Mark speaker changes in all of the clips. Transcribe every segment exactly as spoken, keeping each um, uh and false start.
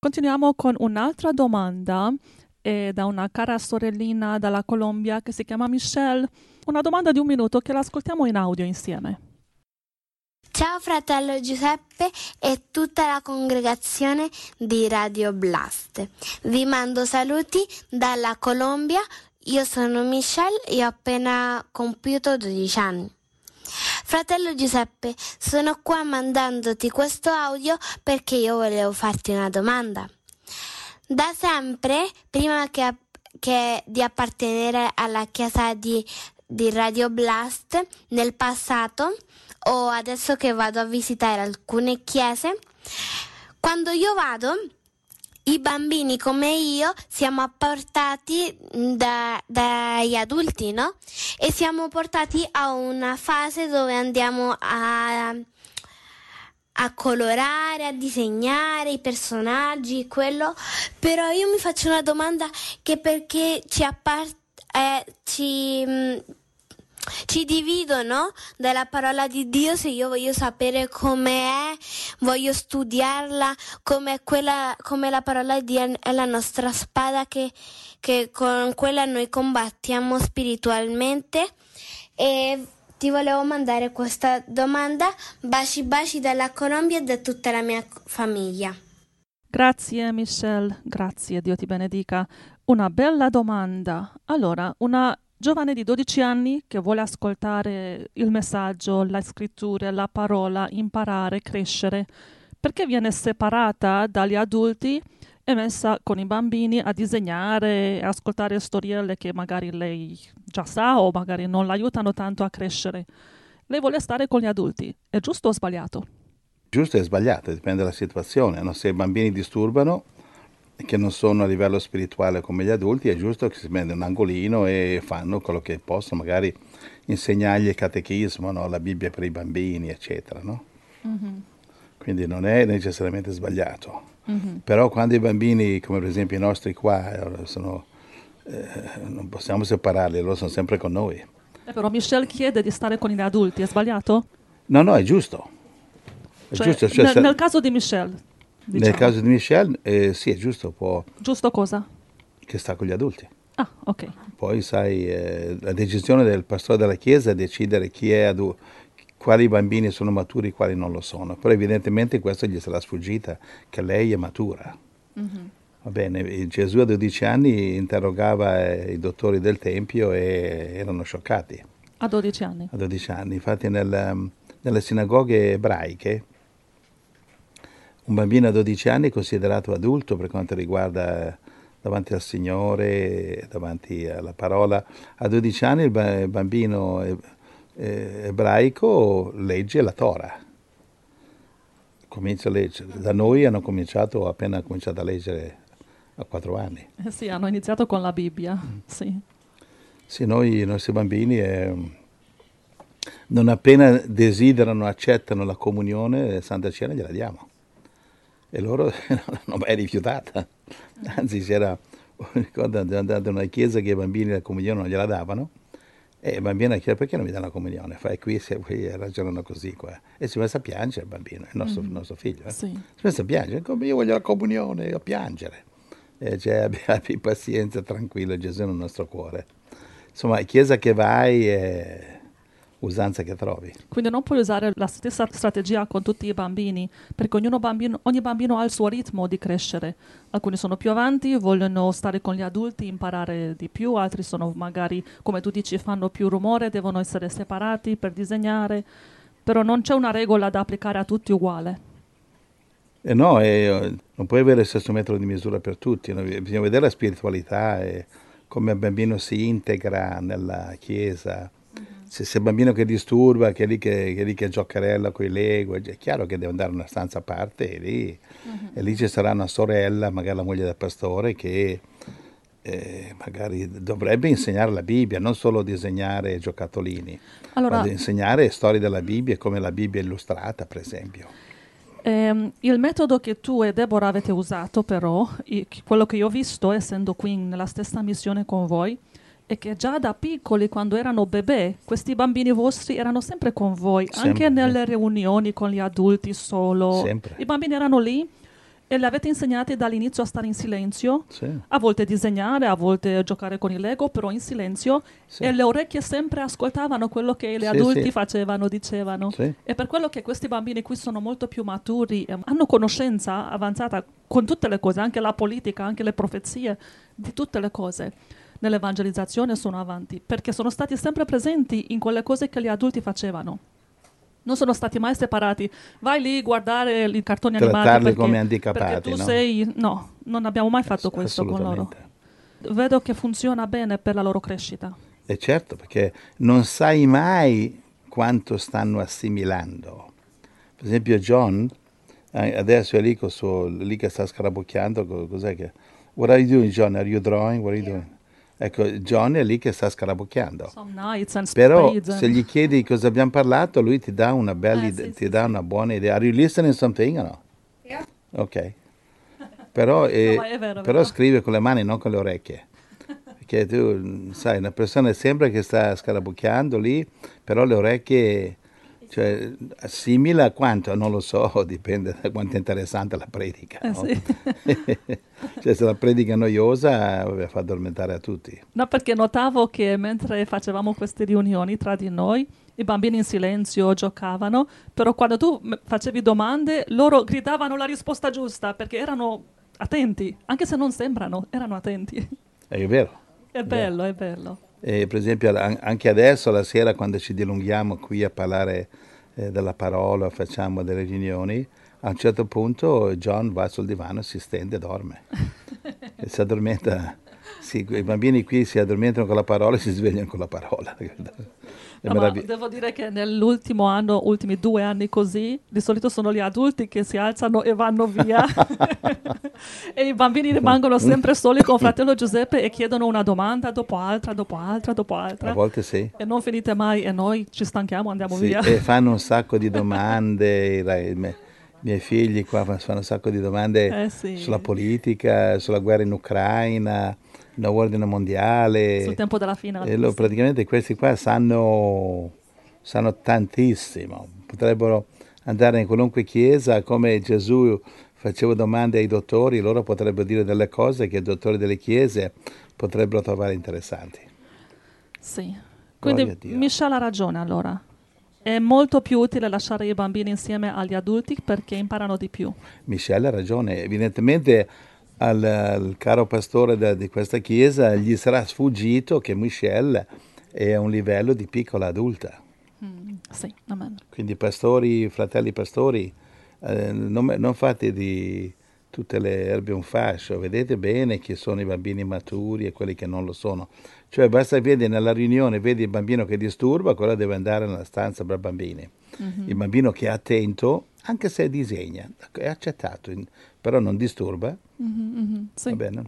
Speaker 1: Continuiamo con un'altra domanda eh, da una cara sorellina dalla Colombia che si chiama Michelle. Una domanda di un minuto che l'ascoltiamo in audio insieme.
Speaker 2: Ciao fratello Giuseppe e tutta la congregazione di Radio Blast. Vi mando saluti dalla Colombia. Io sono Michelle e ho appena compiuto dodici anni. Fratello Giuseppe, sono qua mandandoti questo audio perché io volevo farti una domanda. Da sempre, prima che, che di appartenere alla chiesa di, di Radio Blast, nel passato, o adesso che vado a visitare alcune chiese, quando io vado, i bambini come io siamo apportati da, dagli adulti, no? E siamo portati a una fase dove andiamo a, a colorare, a disegnare i personaggi, quello. Però io mi faccio una domanda, che perché ci appart- eh, ci... Mh, Ci dividono dalla parola di Dio. Se io voglio sapere com'è, voglio studiarla, come quella, come la parola di Dio è la nostra spada che, che con quella noi combattiamo spiritualmente. E ti volevo mandare questa domanda. Baci baci dalla Colombia e da tutta la mia famiglia.
Speaker 1: Grazie Michelle, grazie, Dio ti benedica. Una bella domanda. Allora, una giovane di dodici anni che vuole ascoltare il messaggio, la scrittura, la parola, imparare, crescere, perché viene separata dagli adulti e messa con i bambini a disegnare, a ascoltare storielle che magari lei già sa o magari non l'aiutano tanto a crescere. Lei vuole stare con gli adulti. È giusto o sbagliato?
Speaker 3: Giusto e sbagliato, dipende dalla situazione. No? Se i bambini disturbano, che non sono a livello spirituale come gli adulti, è giusto che si mette un angolino e fanno quello che possono, magari insegnargli il catechismo, no? La Bibbia per i bambini, eccetera. No? Mm-hmm. Quindi non è necessariamente sbagliato. Mm-hmm. Però quando i bambini, come per esempio i nostri qua, sono, eh, non possiamo separarli, loro sono sempre con noi.
Speaker 1: Eh, però Michelle chiede di stare con gli adulti, è sbagliato?
Speaker 3: No, no, è giusto. È
Speaker 1: cioè,
Speaker 3: giusto cioè,
Speaker 1: nel,
Speaker 3: se...
Speaker 1: nel caso di Michelle. Diciamo.
Speaker 3: Nel caso di Michelle, eh, sì, è giusto. Può...
Speaker 1: Giusto cosa?
Speaker 3: Che sta con gli adulti.
Speaker 1: Ah, ok.
Speaker 3: Poi, sai, eh, la decisione del pastore della chiesa è decidere chi è adulto, quali bambini sono maturi e quali non lo sono. Però evidentemente questo gli sarà sfuggita, che lei è matura. Mm-hmm. Va bene, Gesù a dodici anni interrogava eh, i dottori del Tempio e erano scioccati.
Speaker 1: A dodici anni?
Speaker 3: A dodici anni. Infatti nel, nelle sinagoghe ebraiche, un bambino a dodici anni è considerato adulto per quanto riguarda davanti al Signore, davanti alla parola. A dodici anni il bambino ebraico legge la Torah. Comincia a leggere. Da noi hanno cominciato, appena cominciato a leggere a quattro anni.
Speaker 1: Eh sì, hanno iniziato con la Bibbia, mm. sì.
Speaker 3: Sì, noi, i nostri bambini, eh, non appena desiderano, accettano la comunione, Santa Cena gliela diamo. E loro non l'hanno mai rifiutata. Anzi, c'era, ricordo, andando in una chiesa che i bambini la comunione non gliela davano, e il bambino chiede: perché non mi danno la comunione? Fai qui, se qui ragionano così qua. E si mette a piangere il bambino, il nostro, mm-hmm. il nostro figlio. Eh?
Speaker 1: Sì.
Speaker 3: Si mette a piangere, come io voglio la comunione, a piangere. E cioè, abbi, abbi pazienza, tranquillo, Gesù è nel nostro cuore. Insomma, chiesa che vai è usanza che trovi.
Speaker 1: Quindi non puoi usare la stessa strategia con tutti i bambini, perché ognuno bambino, ogni bambino ha il suo ritmo di crescere. Alcuni sono più avanti, vogliono stare con gli adulti, imparare di più, altri sono magari, come tu dici, fanno più rumore, devono essere separati per disegnare, però non c'è una regola da applicare a tutti uguale.
Speaker 3: Eh no, eh, non puoi avere il stesso metodo di misura per tutti, no? Bisogna vedere la spiritualità e come il bambino si integra nella chiesa. Se c'è il bambino che disturba, che è lì che, che, è lì che giocherella con i Lego, è chiaro che deve andare in una stanza a parte e lì, uh-huh. e lì ci sarà una sorella, magari la moglie del pastore, che eh, magari dovrebbe insegnare la Bibbia, non solo disegnare giocattolini, allora, ma insegnare storie della Bibbia, come la Bibbia è illustrata, per esempio.
Speaker 1: Eh, il metodo che tu e Deborah avete usato, però, quello che io ho visto, essendo qui nella stessa missione con voi, è che già da piccoli, quando erano bebè, questi bambini vostri erano sempre con voi, sempre, anche nelle riunioni con gli adulti solo.
Speaker 3: Sempre.
Speaker 1: I bambini erano lì E le avete insegnate dall'inizio a stare in silenzio,
Speaker 3: Sì.
Speaker 1: a volte disegnare, a volte giocare con il Lego, però in silenzio,
Speaker 3: Sì.
Speaker 1: e le orecchie sempre ascoltavano quello che gli
Speaker 3: Sì,
Speaker 1: adulti
Speaker 3: sì.
Speaker 1: facevano, dicevano.
Speaker 3: Sì.
Speaker 1: E per quello che questi bambini qui sono molto più maturi, e hanno conoscenza avanzata con tutte le cose, anche la politica, anche le profezie, di tutte le cose. Nell'evangelizzazione sono avanti, perché sono stati sempre presenti in quelle cose che gli adulti facevano. Non sono stati mai separati. Vai lì a guardare i cartoni animati
Speaker 3: Trattarli
Speaker 1: perché,
Speaker 3: come
Speaker 1: perché
Speaker 3: handicappati,
Speaker 1: tu
Speaker 3: no?
Speaker 1: sei... No, non abbiamo mai fatto
Speaker 3: Ass-
Speaker 1: questo con loro.
Speaker 3: assolutamente.
Speaker 1: Vedo che funziona bene per la loro crescita.
Speaker 3: E certo, perché non sai mai quanto stanno assimilando. Per esempio John, eh, adesso è lì, col suo, lì che sta scarabocchiando, co- cos'è che... What are you doing, John? Are you drawing? What are you doing? Ecco, John è lì che sta scarabocchiando.
Speaker 1: Some nights and
Speaker 3: Però
Speaker 1: spades and-
Speaker 3: se gli chiedi cosa abbiamo parlato, lui ti dà una bella
Speaker 1: Eh,
Speaker 3: ide-
Speaker 1: sì,
Speaker 3: ti
Speaker 1: sì,
Speaker 3: dà
Speaker 1: sì.
Speaker 3: una buona idea. Are you listening something or no?
Speaker 2: Yeah.
Speaker 3: Ok. Però, eh,
Speaker 1: No, ma è vero, è
Speaker 3: però
Speaker 1: vero.
Speaker 3: scrive con le mani, non con le orecchie. Perché tu, sai, una persona sembra che sta scarabocchiando lì, però le orecchie, cioè, assimila quanto? Non lo so, dipende da quanto è interessante la predica.
Speaker 1: Eh,
Speaker 3: No?
Speaker 1: sì.
Speaker 3: Cioè, se la predica è noiosa, vabbè, fa addormentare a tutti.
Speaker 1: No, perché notavo che mentre facevamo queste riunioni tra di noi, i bambini in silenzio giocavano, però quando tu m- facevi domande, loro gridavano la risposta giusta, perché erano attenti, anche se non sembrano, erano attenti.
Speaker 3: È vero.
Speaker 1: È bello, è bello.
Speaker 3: E, per esempio, an- anche adesso, la sera, quando ci dilunghiamo qui a parlare eh, della parola, facciamo delle riunioni, a un certo punto John va sul divano, si stende e dorme. E si addormenta. Sì, i bambini qui si addormentano con la parola e si svegliano con la parola. È
Speaker 1: No, ma
Speaker 3: meravigli-
Speaker 1: devo dire che nell'ultimo anno, ultimi due anni così, di solito sono gli adulti che si alzano e vanno via e i bambini rimangono sempre soli con fratello Giuseppe e chiedono una domanda dopo altra, dopo altra, dopo altra.
Speaker 3: A volte sì.
Speaker 1: E non finite mai e noi ci stanchiamo, andiamo
Speaker 3: Sì,
Speaker 1: via.
Speaker 3: e fanno un sacco di domande, i ra- i me- i miei figli qua fanno un sacco di domande
Speaker 1: Eh sì.
Speaker 3: sulla politica, sulla guerra in Ucraina, l'ordine mondiale.
Speaker 1: Sul tempo della fine.
Speaker 3: E lo- praticamente questi qua sanno, sanno tantissimo, potrebbero andare in qualunque chiesa, come Gesù faceva domande ai dottori, loro potrebbero dire delle cose che i dottori delle chiese potrebbero trovare interessanti.
Speaker 1: Sì.
Speaker 3: Gloria
Speaker 1: Quindi
Speaker 3: a Dio.
Speaker 1: Michelle ha ragione allora. È molto più utile lasciare i bambini insieme agli adulti perché imparano di più.
Speaker 3: Michelle ha ragione, evidentemente al, al caro pastore da- di questa chiesa gli sarà sfuggito che Michelle è a un livello di piccola adulta.
Speaker 1: Mm, sì, amen.
Speaker 3: Quindi pastori, fratelli pastori, eh, non, me- non fate di tutte le erbe un fascio, vedete bene chi sono i bambini maturi e quelli che non lo sono. Cioè basta vedere nella riunione, vedi il bambino che disturba, quello deve andare nella stanza per bambini.
Speaker 1: Mhm.
Speaker 3: Il bambino che è attento, anche se disegna, è accettato, in- però non disturba,
Speaker 1: Mhm, mhm, sì.
Speaker 3: va bene?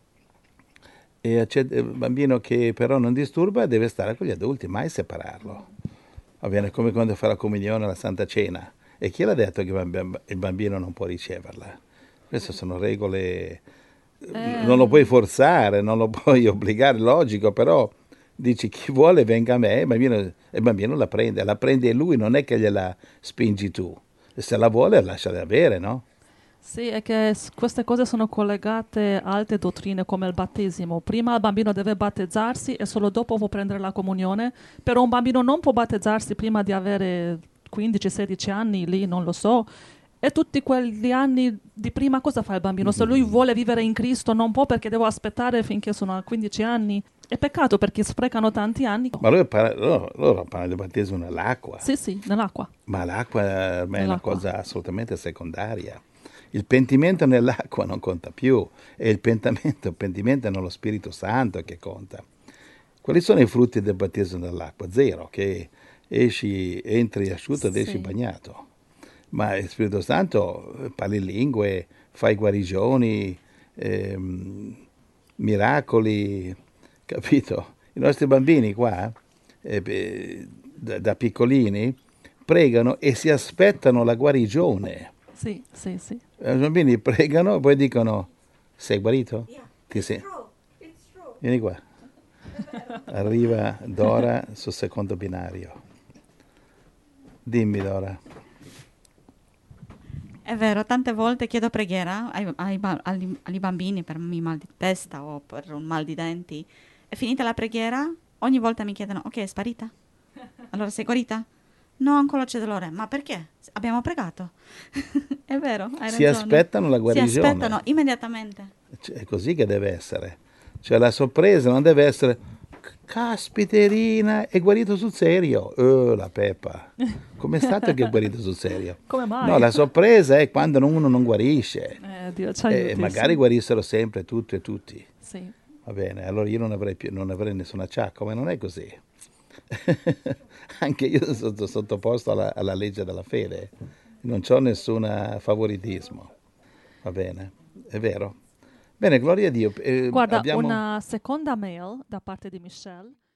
Speaker 3: E accett- il bambino che però non disturba deve stare con gli adulti, mai separarlo. Va bene, come quando fa la comunione alla Santa Cena. E chi l'ha detto che il bamb- il bambino non può riceverla? Queste sono regole,
Speaker 1: Eh,
Speaker 3: non lo puoi forzare, non lo puoi obbligare, logico, però dici chi vuole venga a me, e il bambino, il bambino la prende, la prende lui, non è che gliela spingi tu. E se la vuole lasciala avere, no?
Speaker 1: Sì, è che s- queste cose sono collegate a altre dottrine come il battesimo. Prima il bambino deve battezzarsi e solo dopo può prendere la comunione, però un bambino non può battezzarsi prima di avere quindici sedici anni, lì non lo so. E tutti quegli anni di prima cosa fa il bambino? Se lui vuole vivere in Cristo non può perché devo aspettare finché sono a quindici anni. È peccato perché sprecano tanti anni.
Speaker 3: Ma loro, parla- loro, loro parlano del battesimo nell'acqua,
Speaker 1: Sì, sì, nell'acqua.
Speaker 3: ma l'acqua eh, ormai è una
Speaker 1: Nell'acqua.
Speaker 3: cosa assolutamente secondaria. Il pentimento nell'acqua non conta più, è il pentimento, il pentimento è nello Spirito Santo che conta. Quali sono i frutti del battesimo nell'acqua? Zero, che esci, entri asciutto ed esci
Speaker 1: Sì.
Speaker 3: bagnato. Ma il Spirito Santo eh, parli lingue, fai guarigioni, ehm, miracoli, capito? I nostri bambini qua, eh, beh, da, da piccolini, pregano e si aspettano la guarigione.
Speaker 1: Sì, sì, sì.
Speaker 3: I bambini pregano e poi dicono, sei guarito? Ti sei... Vieni qua. Arriva Dora sul secondo binario. Dimmi Dora.
Speaker 4: È vero, tante volte chiedo preghiera ai, ai ba- agli, agli bambini per un mal di testa o per un mal di denti. È finita la preghiera, ogni volta mi chiedono, ok, è sparita? Allora sei guarita? No, ancora c'è dolore. Ma perché? Abbiamo pregato. È vero, hai
Speaker 3: Si
Speaker 4: ragione.
Speaker 3: aspettano la
Speaker 4: Si
Speaker 3: guarigione.
Speaker 4: aspettano immediatamente.
Speaker 3: Cioè, è così che deve essere. Cioè la sorpresa non deve essere caspiterina, è guarito sul serio. Oh, la Peppa. Com'è stato che è guarito sul serio?
Speaker 1: Come mai?
Speaker 3: No, la sorpresa è quando uno non guarisce.
Speaker 1: Eh, Dio ci
Speaker 3: E
Speaker 1: aiuti,
Speaker 3: magari
Speaker 1: sì.
Speaker 3: guarissero sempre tutti e tutti.
Speaker 1: Sì.
Speaker 3: Va bene, allora io non avrei, più, non avrei nessun acciacco, ma non è così. Anche io sono sottoposto alla, alla legge della fede, non ho nessun favoritismo. Va bene, è vero. Bene, gloria a Dio. Eh,
Speaker 1: Guarda,
Speaker 3: abbiamo...
Speaker 1: una seconda mail da parte di Michelle